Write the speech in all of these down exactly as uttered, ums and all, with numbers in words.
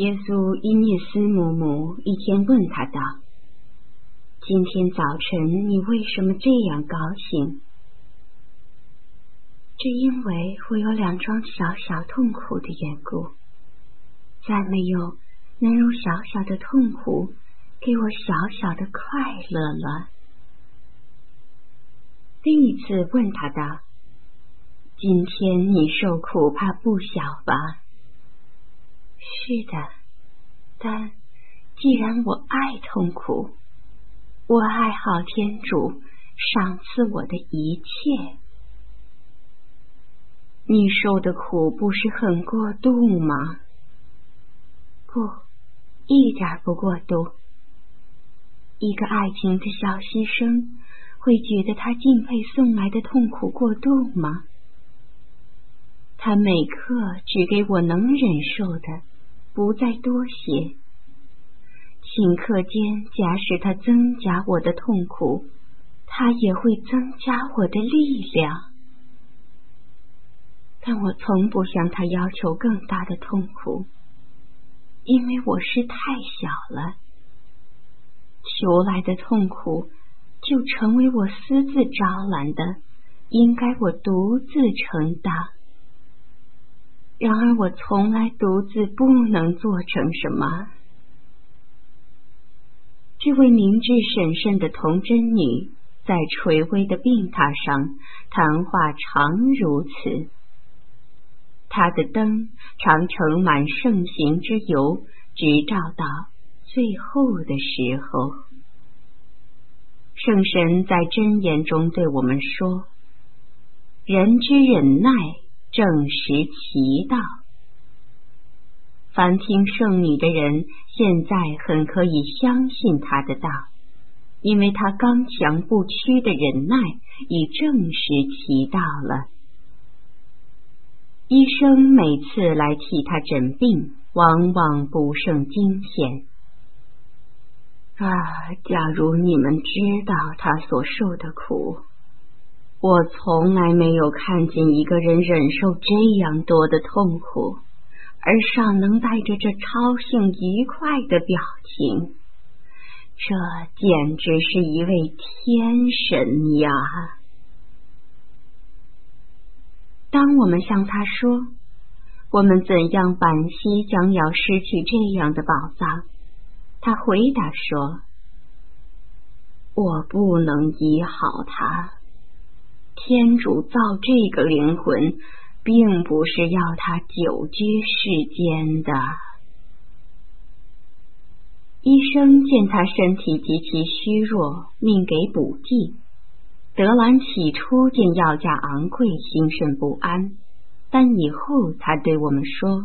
耶稣因念斯母母一天问他道：今天早晨你为什么这样高兴？这因为我有两桩小小痛苦的缘故，再没有能用小小的痛苦给我小小的快乐了。另一次问他道：今天你受苦怕不小吧？是的，但既然我爱痛苦，我爱好天主赏赐我的一切。你受的苦不是很过度吗？不，一点不过度。一个爱情的小牺牲会觉得他敬佩送来的痛苦过度吗？他每刻只给我能忍受的，不再多些。顷刻间，假使他增加我的痛苦，他也会增加我的力量。但我从不向他要求更大的痛苦，因为我是太小了。求来的痛苦就成为我私自招揽的，应该我独自承担。然而我从来独自不能做成什么。这位明智审慎的童贞女在垂危的病榻上谈话常如此。她的灯常盛满圣行之油，直照到最后的时候。圣神在箴言中对我们说：人之忍耐正实其道。凡听圣女的人现在很可以相信她的道，因为她刚强不屈的忍耐已证实其道了。医生每次来替她诊病，往往不胜惊险。啊，假如你们知道她所受的苦，我从来没有看见一个人忍受这样多的痛苦，而尚能带着这超性愉快的表情。这简直是一位天神呀！当我们向他说我们怎样惋惜将要失去这样的宝藏，他回答说：我不能医好他。天主造这个灵魂，并不是要他久居世间的。医生见他身体极其虚弱，命给补剂。德兰起初见药价昂贵，心甚不安，但以后他对我们说：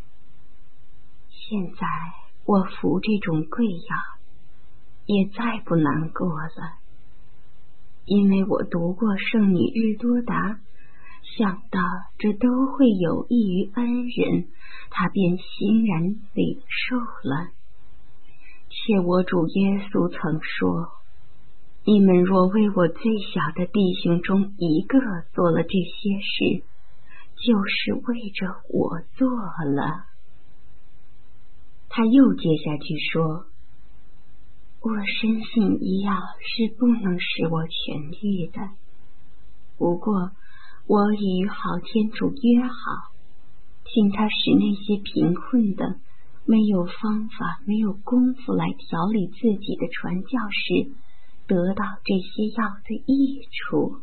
现在我服这种贵药也再不难过了，因为我读过圣女日多达，想到这都会有益于恩人，他便欣然领受了。且我主耶稣曾说：你们若为我最小的弟兄中一个做了这些事，就是为着我做了。他又接下去说：我深信医药是不能使我痊愈的，不过我已与好天主约好，请他使那些贫困的没有方法没有功夫来调理自己的传教士得到这些药的益处。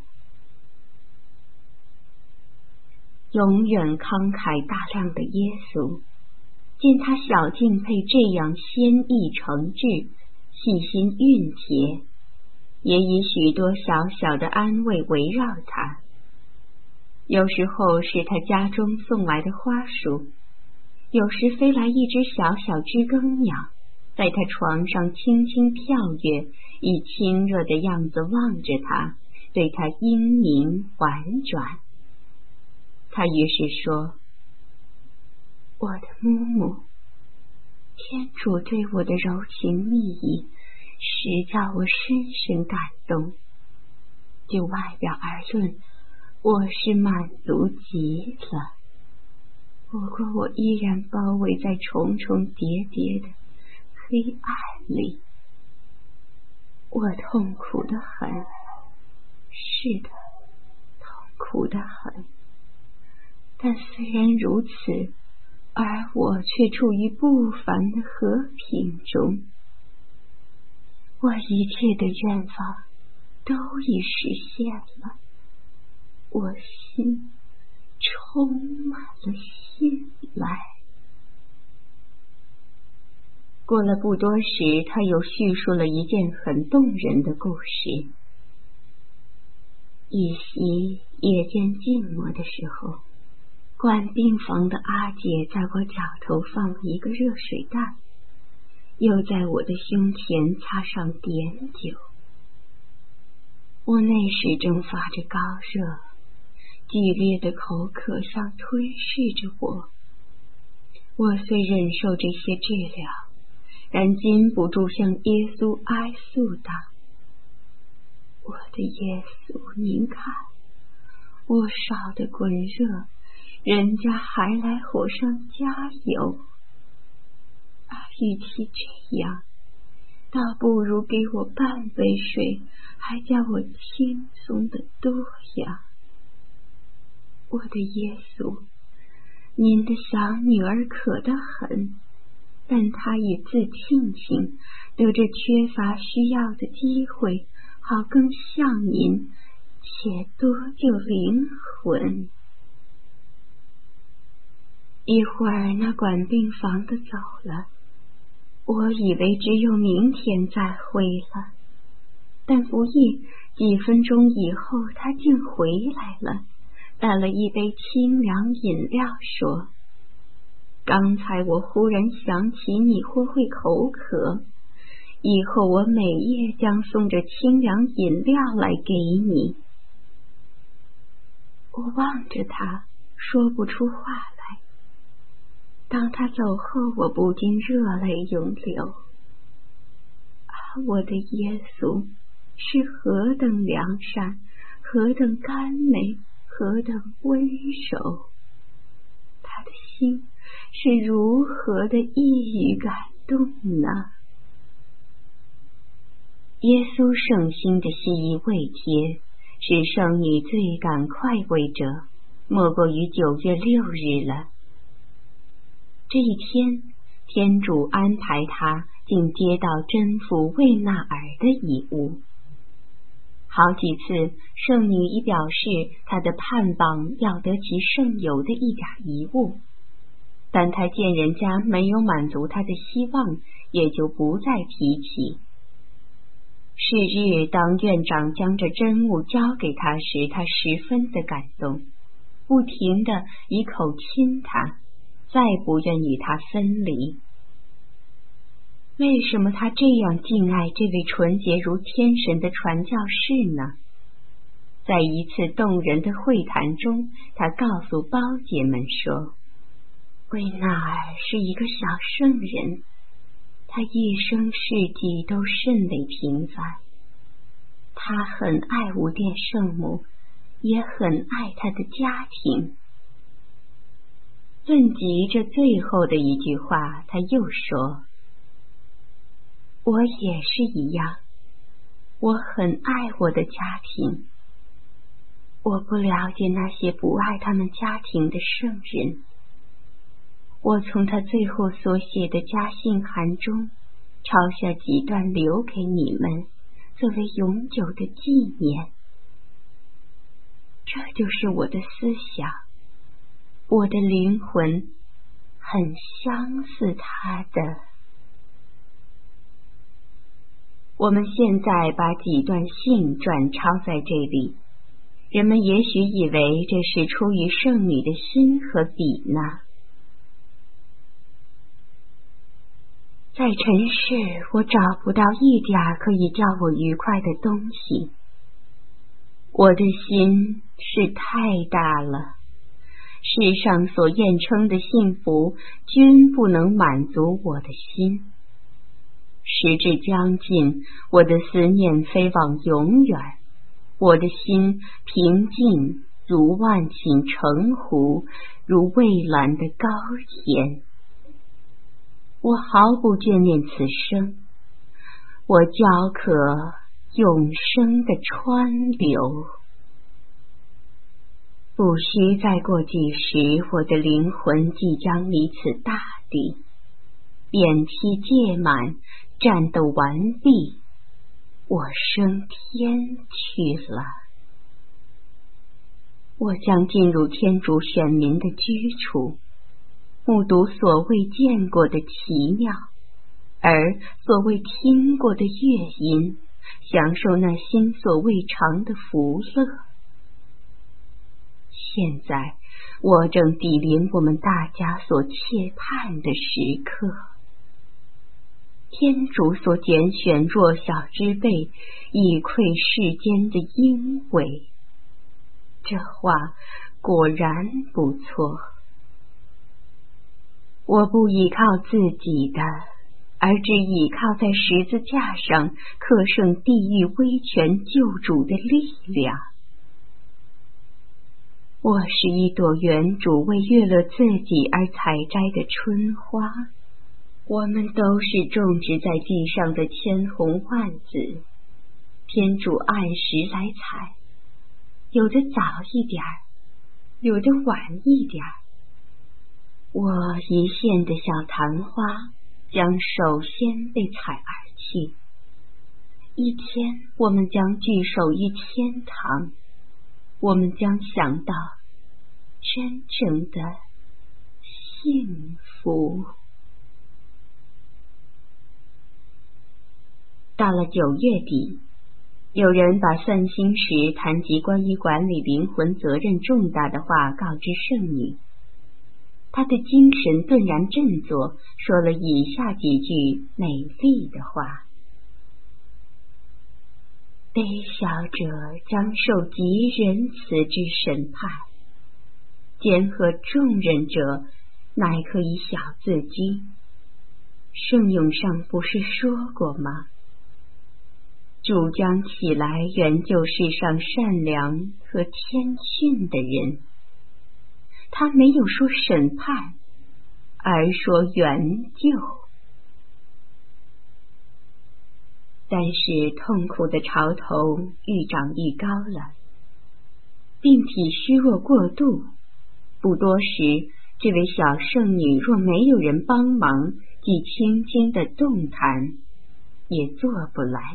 永远慷慨大量的耶稣见他小敬佩这样先意诚挚，细心熨帖，也以许多小小的安慰围绕他。有时候是他家中送来的花束，有时飞来一只小小知更鸟，在他床上轻轻跳跃，以亲热的样子望着他，对他英明婉转。他于是说：我的母母，天主对我的柔情蜜意实叫我深深感动。就外表而论，我是满足极了。 不过我依然包围在重重叠叠的黑暗里，我痛苦得很，是的，痛苦得很。但虽然如此，而我却处于不凡的和平中。我一切的愿望都已实现了，我心充满了信赖。过了不多时，他又叙述了一件很动人的故事。一夕夜间静默的时候，管病房的阿姐在我脚头放了一个热水袋，又在我的胸前擦上碘酒。我那时正发着高热，剧烈的口渴上吞噬着我。我虽忍受这些治疗，然禁不住向耶稣哀诉道：我的耶稣，您看，我烧得滚热，人家还来火上加油。啊，与其这样，倒不如给我半杯水，还叫我轻松得多呀。我的耶稣，您的小女儿渴得很，但她已自庆幸得这缺乏需要的机会，好更像您，且多救灵魂。一会儿那管病房的走了，我以为只有明天再会了，但不一几分钟以后，他竟回来了，带了一杯清凉饮料，说：刚才我忽然想起你或会口渴，以后我每夜将送着清凉饮料来给你。我望着他，说不出话来。当他走后，我不禁热泪涌流。啊，我的耶稣是何等良善，何等甘美，何等温柔，他的心是如何的一语感动呢？耶稣圣心的希以未贴，使圣女最感快慰者，莫过于九月六日了。这一天，天主安排他竟接到真父魏纳尔的遗物。好几次，圣女已表示她的盼望要得其圣有的一点遗物，但她见人家没有满足她的希望，也就不再提起。是日，当院长将这真物交给他时，他十分的感动，不停地一口亲他，再不愿与他分离。为什么他这样敬爱这位纯洁如天神的传教士呢？在一次动人的会谈中，他告诉胞姐们说，魏纳尔是一个小圣人，他一生事迹都甚为平凡，他很爱无殿圣母，也很爱他的家庭。问及这最后的一句话，他又说，我也是一样，我很爱我的家庭。我不了解那些不爱他们家庭的圣人。我从他最后所写的家信函中抄下几段留给你们，作为永久的纪念。这就是我的思想，我的灵魂很相似他的。我们现在把几段信传抄在这里，人们也许以为这是出于圣女的心和笔呢。在尘世，我找不到一点可以叫我愉快的东西。我的心是太大了，世上所验称的幸福均不能满足我的心。时至将近，我的思念飞往永远，我的心平静如万顷澄湖， 如蔚蓝的高天。我毫不眷恋此生，我焦渴永生的川流。不需再过几时，我的灵魂即将离此大地，扁梯届满，战斗完毕，我升天去了。我将进入天主选民的居处，目睹所未见过的奇妙，而所未听过的乐音，享受那心所未尝的福乐。现在我正抵临我们大家所切盼的时刻，天主所拣选弱小之辈，以馈世间的英伟。这话果然不错。我不依靠自己的，而只依靠在十字架上克胜地狱威权救主的力量。我是一朵原主为悦乐自己而采摘的春花，我们都是种植在地上的千红万紫，天主按时来采，有的早一点，有的晚一点。我一线的小昙花将首先被采而去，一天我们将聚首于天堂，我们将想到真正的幸福。到了九月底，有人把算星时谈及关于管理灵魂责任重大的话告知圣女，她的精神顿然振作，说了以下几句美丽的话：卑小者将受极仁慈之审判，兼合众人者乃可以小自居。圣咏上不是说过吗？主将起来援救世上善良和谦逊的人。他没有说审判，而说援救。但是痛苦的潮头愈长愈高了，病体虚弱过度，不多时，这位小圣女若没有人帮忙，既轻轻的动弹，也做不来。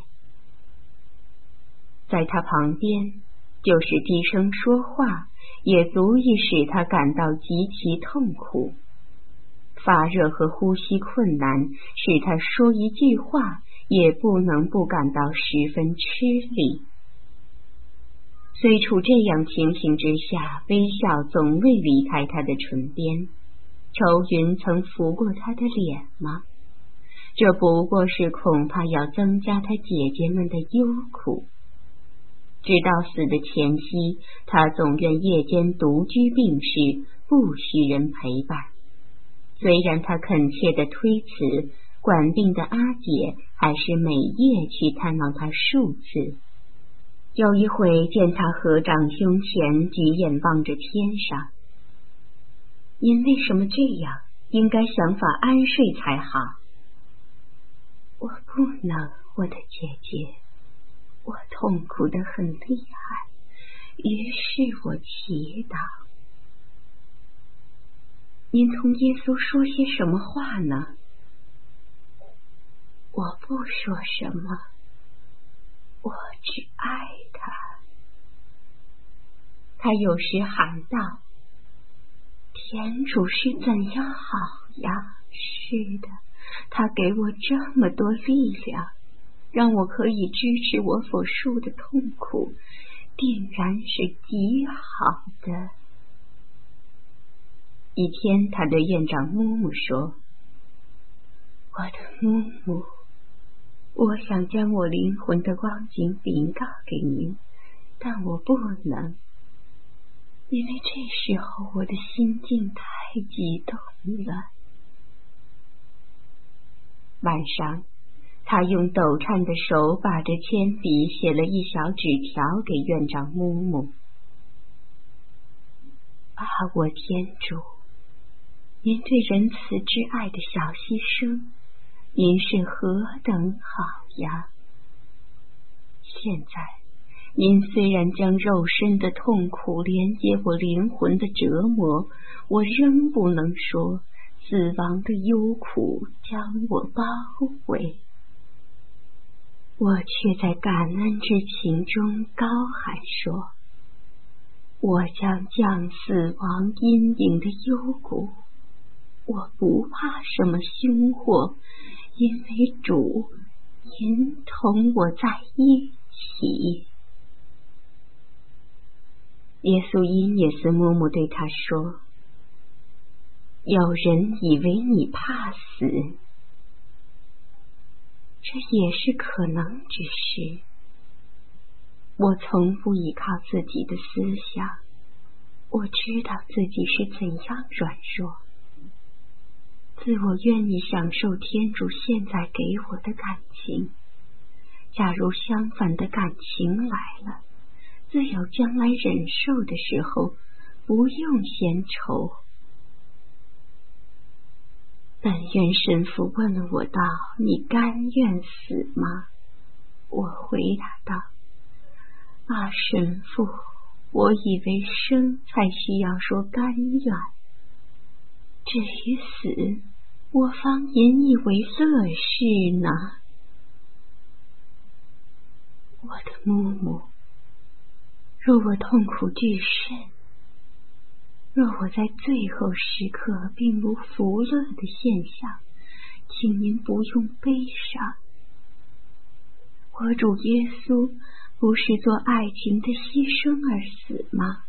在她旁边，就是低声说话，也足以使她感到极其痛苦。发热和呼吸困难，使她说一句话，也不能不感到十分吃力。虽处这样情形之下，微笑总未离开她的唇边。愁云曾拂过她的脸吗？这不过是恐怕要增加她姐姐们的忧苦。直到死的前夕，她总愿夜间独居病室，不许人陪伴。虽然她恳切的推辞，管病的阿姐还是每夜去探望她数次。有一回见她合掌胸前，举眼望着天上。您为什么这样？应该想法安睡才好。我不能，我的姐姐，我痛苦得很厉害，于是我祈祷。您同耶稣说些什么话呢？我不说什么，我只爱他。他有时喊道：天主是怎样好呀！是的，他给我这么多力量，让我可以支持我所受的痛苦，定然是极好的。一天，他对院长木木说：我的木木，我想将我灵魂的光景禀告给您，但我不能，因为这时候我的心境太激动了。晚上，他用抖颤的手把着铅笔写了一小纸条给院长木木。 啊，我天主，您对仁慈之爱的小牺牲，您是何等好呀！现在您虽然将肉身的痛苦连接我灵魂的折磨，我仍不能说死亡的忧苦将我包围，我却在感恩之情中高喊说，我将降死亡阴影的幽谷，我不怕什么凶祸，因为主您同我在一起。耶稣因也斯嬷嬷对他说，有人以为你怕死，这也是可能之事。我从不依靠自己的思想，我知道自己是怎样软弱，自我愿意享受天主现在给我的感情，假如相反的感情来了，自有将来忍受的时候，不用嫌愁。本愿神父问了我道，你甘愿死吗？我回答道，啊，神父，我以为生才需要说甘愿，至于死，我方引以为乐事呢。我的木木，若我痛苦至深，若我在最后时刻并无福乐的现象，请您不用悲伤。我主耶稣不是做爱情的牺牲而死吗？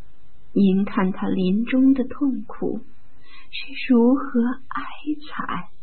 您看他临终的痛苦是如何哀惨。